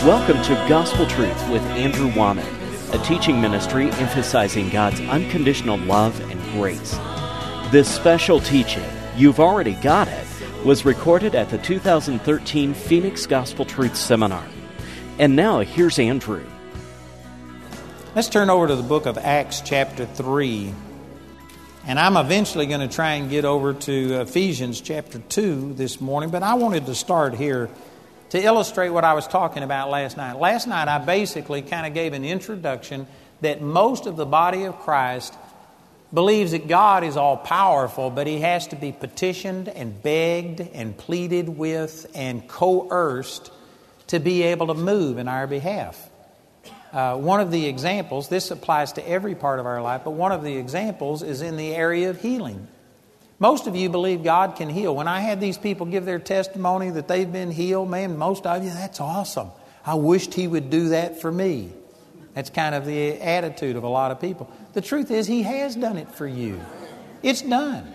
Welcome to Gospel Truth with Andrew Womack, a teaching ministry emphasizing God's unconditional love and grace. This special teaching, You've Already Got It, was recorded at the 2013 Phoenix Gospel Truth Seminar. And now, here's Andrew. Let's turn over to the book of Acts chapter 3. And I'm eventually going to try and get over to Ephesians chapter 2 this morning, but I wanted to start here to illustrate what I was talking about last night. Last night I basically kind of gave an introduction that most of the body of Christ believes that God is all-powerful, but He has to be petitioned and begged and pleaded with and coerced to be able to move in our behalf. One of the examples, this applies to every part of our life, but one of the examples is in the area of healing. Most of you believe God can heal. When I had these people give their testimony that they've been healed, man, most of you, that's awesome. I wished He would do that for me. That's kind of the attitude of a lot of people. The truth is, He has done it for you. It's done.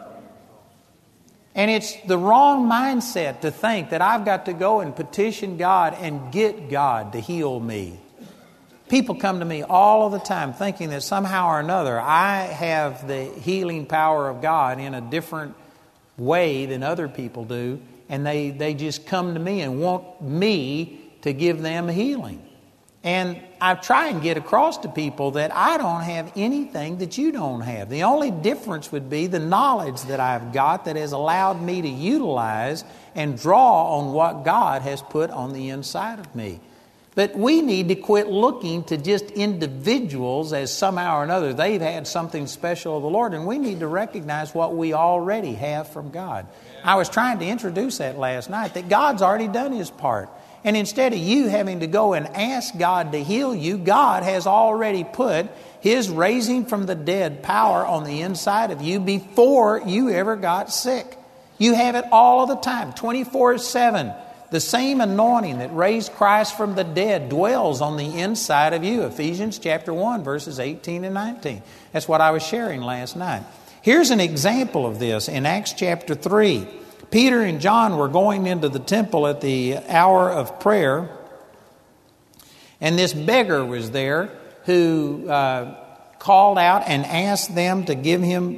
And it's the wrong mindset to think that I've got to go and petition God and get God to heal me. People come to me all of the time thinking that somehow or another I have the healing power of God in a different way than other people do, and they just come to me and want me to give them healing. And I try and get across to people that I don't have anything that you don't have. The only difference would be the knowledge that I've got that has allowed me to utilize and draw on what God has put on the inside of me. But we need to quit looking to just individuals as somehow or another they've had something special of the Lord, and we need to recognize what we already have from God. I was trying to introduce that last night, that God's already done His part. And instead of you having to go and ask God to heal you, God has already put His raising from the dead power on the inside of you before you ever got sick. You have it all of the time, 24/7. The same anointing that raised Christ from the dead dwells on the inside of you. Ephesians chapter 1, verses 18 and 19. That's what I was sharing last night. Here's an example of this in Acts chapter 3. Peter and John were going into the temple at the hour of prayer, and this beggar was there who called out and asked them to give him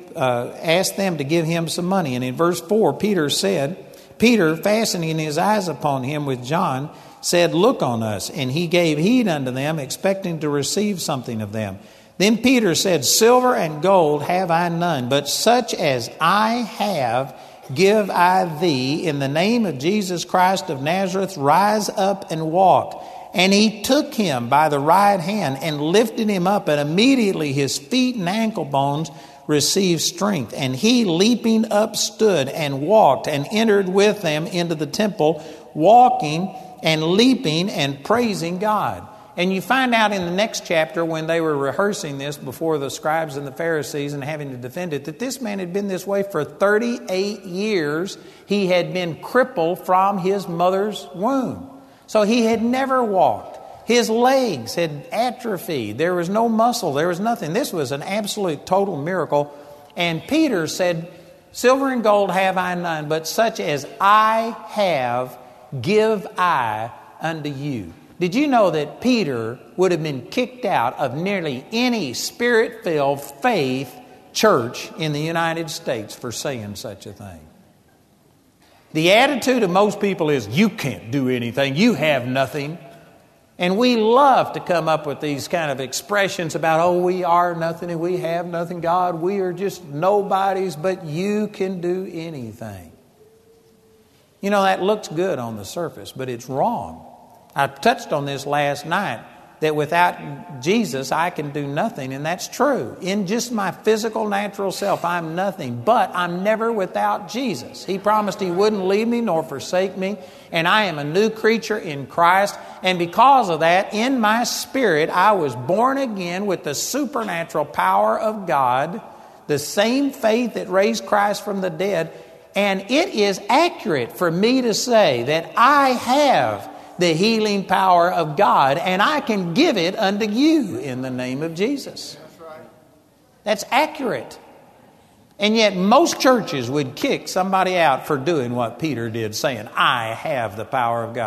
some money. And in verse 4, Peter, fastening his eyes upon him with John, said, "Look on us." And he gave heed unto them, expecting to receive something of them. Then Peter said, "Silver and gold have I none, but such as I have give I thee. In the name of Jesus Christ of Nazareth, rise up and walk." And he took him by the right hand and lifted him up, and immediately his feet and ankle bones received strength. And he, leaping up, stood and walked and entered with them into the temple, walking and leaping and praising God. And you find out in the next chapter, when they were rehearsing this before the scribes and the Pharisees and having to defend it, that this man had been this way for 38 years. He had been crippled from his mother's womb. So he had never walked. His legs had atrophied. There was no muscle. There was nothing. This was an absolute total miracle. And Peter said, "Silver and gold have I none, but such as I have give I unto you." Did you know that Peter would have been kicked out of nearly any Spirit-filled faith church in the United States for saying such a thing? The attitude of most people is, you can't do anything. You have nothing. And we love to come up with these kind of expressions about, oh, we are nothing and we have nothing. God, we are just nobodies, but you can do anything. You know, that looks good on the surface, but it's wrong. I touched on this last night, that without Jesus, I can do nothing, and that's true. In just my physical, natural self, I'm nothing, but I'm never without Jesus. He promised He wouldn't leave me nor forsake me, and I am a new creature in Christ, and because of that, in my spirit, I was born again with the supernatural power of God, the same faith that raised Christ from the dead, and it is accurate for me to say that I have the healing power of God, and I can give it unto you in the name of Jesus. That's right. That's accurate. And yet most churches would kick somebody out for doing what Peter did, saying, I have the power of God.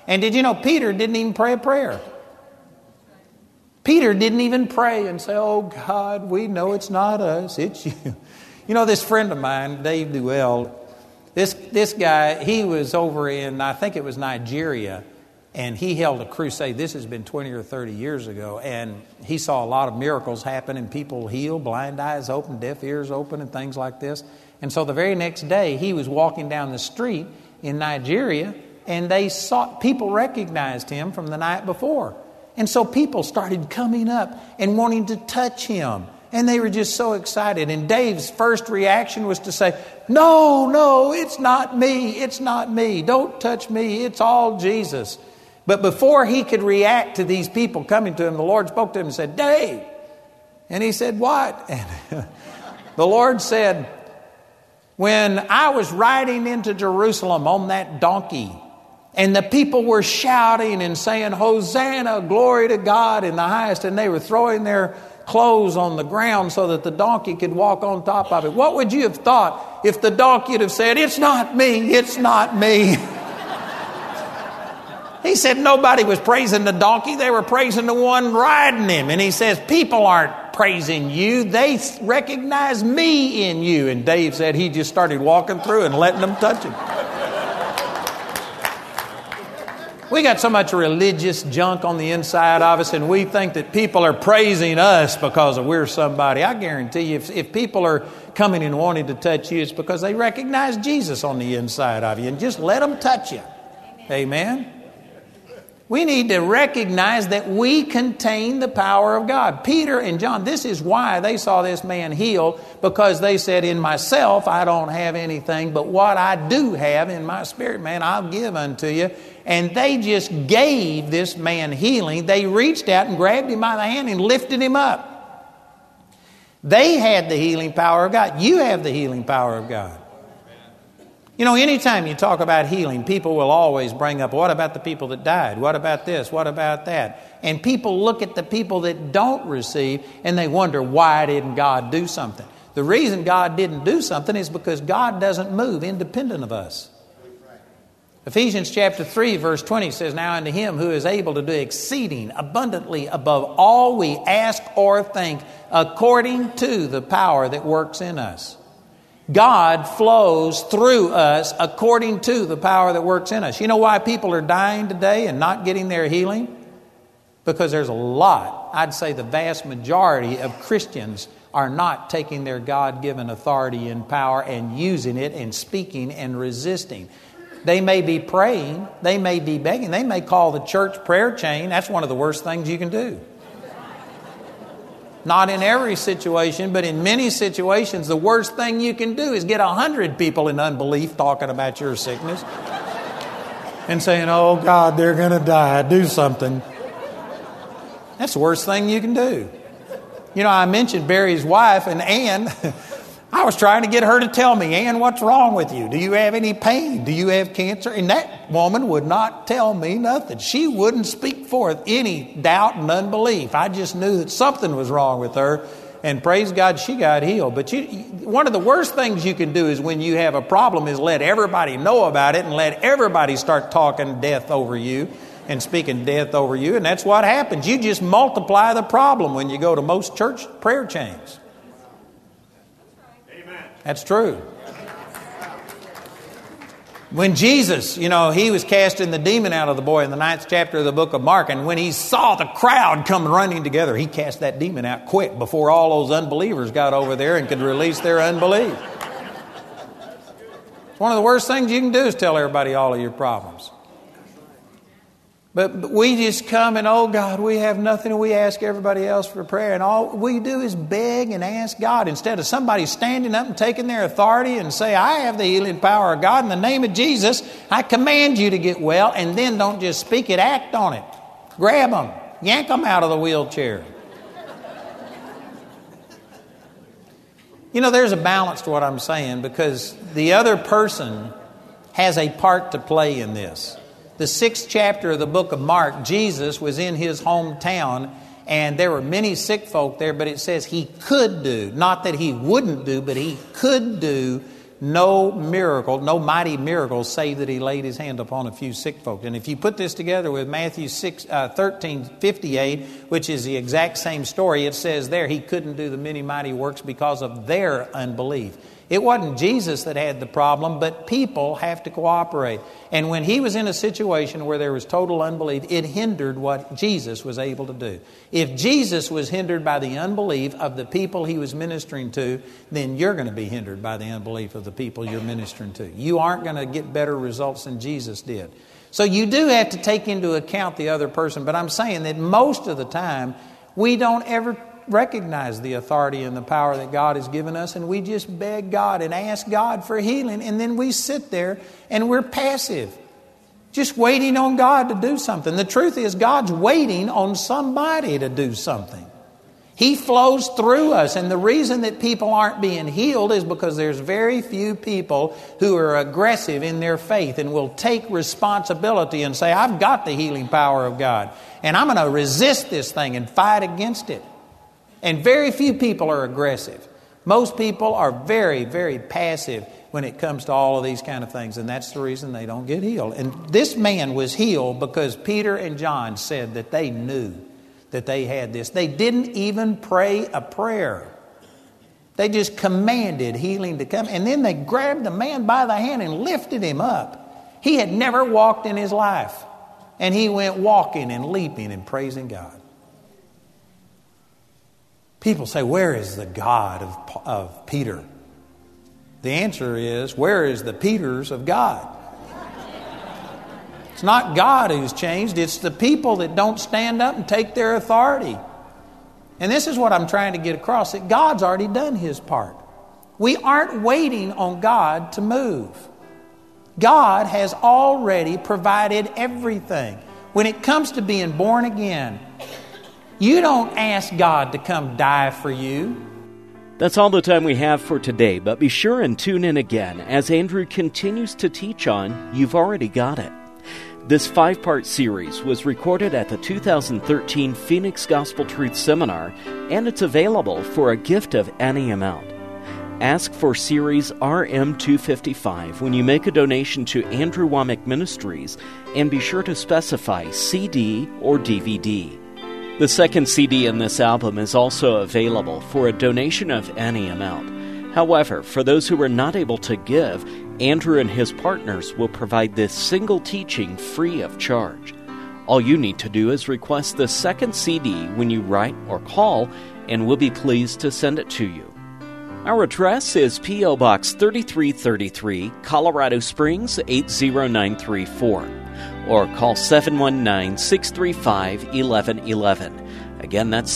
And did you know Peter didn't even pray a prayer? Peter didn't even pray and say, oh God, we know it's not us, it's you. You know, this friend of mine, Dave Duell, this guy, he was over in, I think it was Nigeria, and he held a crusade. This has been 20 or 30 years ago, and he saw a lot of miracles happen and people healed, blind eyes open, deaf ears open, and things like this. And so the very next day, he was walking down the street in Nigeria, and people recognized him from the night before. And so people started coming up and wanting to touch him. And they were just so excited. And Dave's first reaction was to say, no, it's not me. It's not me. Don't touch me. It's all Jesus. But before he could react to these people coming to him, the Lord spoke to him and said, Dave. And he said, what? And the Lord said, when I was riding into Jerusalem on that donkey, and the people were shouting and saying, Hosanna, glory to God in the highest. And they were throwing their clothes on the ground so that the donkey could walk on top of it. What would you have thought if the donkey had said, it's not me, it's not me? He said nobody was praising the donkey. They were praising the one riding him. And he says, people aren't praising you. They recognize me in you. And Dave said he just started walking through and letting them touch him. We got so much religious junk on the inside of us, and we think that people are praising us because we're somebody. I guarantee you, if people are coming and wanting to touch you, it's because they recognize Jesus on the inside of you, and just let them touch you. Amen? We need to recognize that we contain the power of God. Peter and John, this is why they saw this man healed, because they said, in myself I don't have anything, but what I do have in my spirit, man, I'll give unto you. And they just gave this man healing. They reached out and grabbed him by the hand and lifted him up. They had the healing power of God. You have the healing power of God. You know, anytime you talk about healing, people will always bring up, what about the people that died? What about this? What about that? And people look at the people that don't receive and they wonder, why didn't God do something? The reason God didn't do something is because God doesn't move independent of us. Ephesians chapter 3 verse 20 says, now unto him who is able to do exceeding abundantly above all we ask or think, according to the power that works in us. God flows through us according to the power that works in us. You know why people are dying today and not getting their healing? Because there's a lot, I'd say the vast majority of Christians are not taking their God-given authority and power and using it and speaking and resisting. They may be praying, they may be begging, they may call the church prayer chain. That's one of the worst things you can do. Not in every situation, but in many situations, the worst thing you can do is get 100 people in unbelief talking about your sickness and saying, oh God, they're going to die, do something. That's the worst thing you can do. You know, I mentioned Barry's wife, and Ann, I was trying to get her to tell me, Ann, what's wrong with you? Do you have any pain? Do you have cancer? And that woman would not tell me nothing. She wouldn't speak forth any doubt and unbelief. I just knew that something was wrong with her. And praise God, she got healed. But one of the worst things you can do is when you have a problem is let everybody know about it and let everybody start talking death over you and speaking death over you. And that's what happens. You just multiply the problem when you go to most church prayer chains. That's true. When Jesus, he was casting the demon out of the boy in the 9th chapter of the book of Mark, and when he saw the crowd come running together, he cast that demon out quick before all those unbelievers got over there and could release their unbelief. It's one of the worst things you can do is tell everybody all of your problems. But we just come and, oh God, we have nothing, and we ask everybody else for prayer. And all we do is beg and ask God instead of somebody standing up and taking their authority and say, I have the healing power of God. In the name of Jesus, I command you to get well. And then don't just speak it, act on it. Grab them, yank them out of the wheelchair. There's a balance to what I'm saying, because the other person has a part to play in this. The 6th chapter of the book of Mark, Jesus was in his hometown, and there were many sick folk there, but it says he could do, not that he wouldn't do, but he could do no miracle, no mighty miracle, save that he laid his hand upon a few sick folk. And if you put this together with Matthew 13:58, which is the exact same story, it says there he couldn't do the many mighty works because of their unbelief. It wasn't Jesus that had the problem, but people have to cooperate. And when he was in a situation where there was total unbelief, it hindered what Jesus was able to do. If Jesus was hindered by the unbelief of the people he was ministering to, then you're going to be hindered by the unbelief of the people you're ministering to. You aren't going to get better results than Jesus did. So you do have to take into account the other person, but I'm saying that most of the time we don't ever recognize the authority and the power that God has given us, and we just beg God and ask God for healing, and then we sit there and we're passive, just waiting on God to do something. The truth is, God's waiting on somebody to do something. He flows through us, and the reason that people aren't being healed is because there's very few people who are aggressive in their faith and will take responsibility and say, I've got the healing power of God, and I'm going to resist this thing and fight against it. And very few people are aggressive. Most people are very, very passive when it comes to all of these kind of things. And that's the reason they don't get healed. And this man was healed because Peter and John said that they knew that they had this. They didn't even pray a prayer. They just commanded healing to come. And then they grabbed the man by the hand and lifted him up. He had never walked in his life. And he went walking and leaping and praising God. People say, where is the God of Peter? The answer is, where is the Peters of God? It's not God who's changed. It's the people that don't stand up and take their authority. And this is what I'm trying to get across, that God's already done His part. We aren't waiting on God to move. God has already provided everything. When it comes to being born again, you don't ask God to come die for you. That's all the time we have for today, but be sure and tune in again as Andrew continues to teach on You've Already Got It. This 5-part series was recorded at the 2013 Phoenix Gospel Truth Seminar, and it's available for a gift of any amount. Ask for Series RM255 when you make a donation to Andrew Wommack Ministries, and be sure to specify CD or DVD. The second CD in this album is also available for a donation of any amount. However, for those who are not able to give, Andrew and his partners will provide this single teaching free of charge. All you need to do is request the second CD when you write or call, and we'll be pleased to send it to you. Our address is P.O. Box 3333, Colorado Springs 80934. Or call 719-635-1111. Again, that's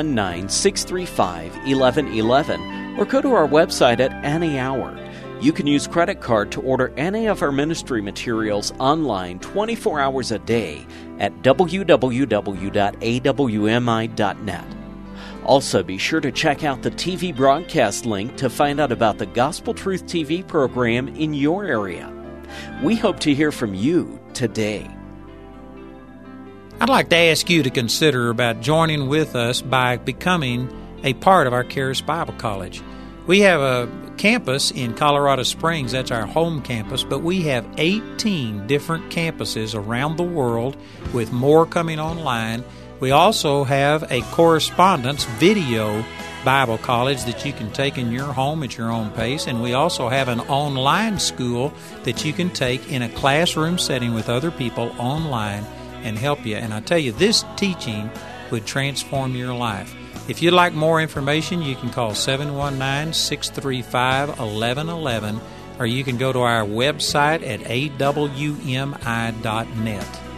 719-635-1111. Or go to our website at any hour. You can use credit card to order any of our ministry materials online 24 hours a day at www.awmi.net. Also, be sure to check out the TV broadcast link to find out about the Gospel Truth TV program in your area. We hope to hear from you today. I'd like to ask you to consider about joining with us by becoming a part of our Charis Bible College. We have a campus in Colorado Springs. That's our home campus, but we have 18 different campuses around the world, with more coming online. We also have a correspondence video Bible college that you can take in your home at your own pace, and we also have an online school that you can take in a classroom setting with other people online and help you. And I tell you, this teaching would transform your life. If you'd like more information, you can call 719-635-1111, or you can go to our website at awmi.net.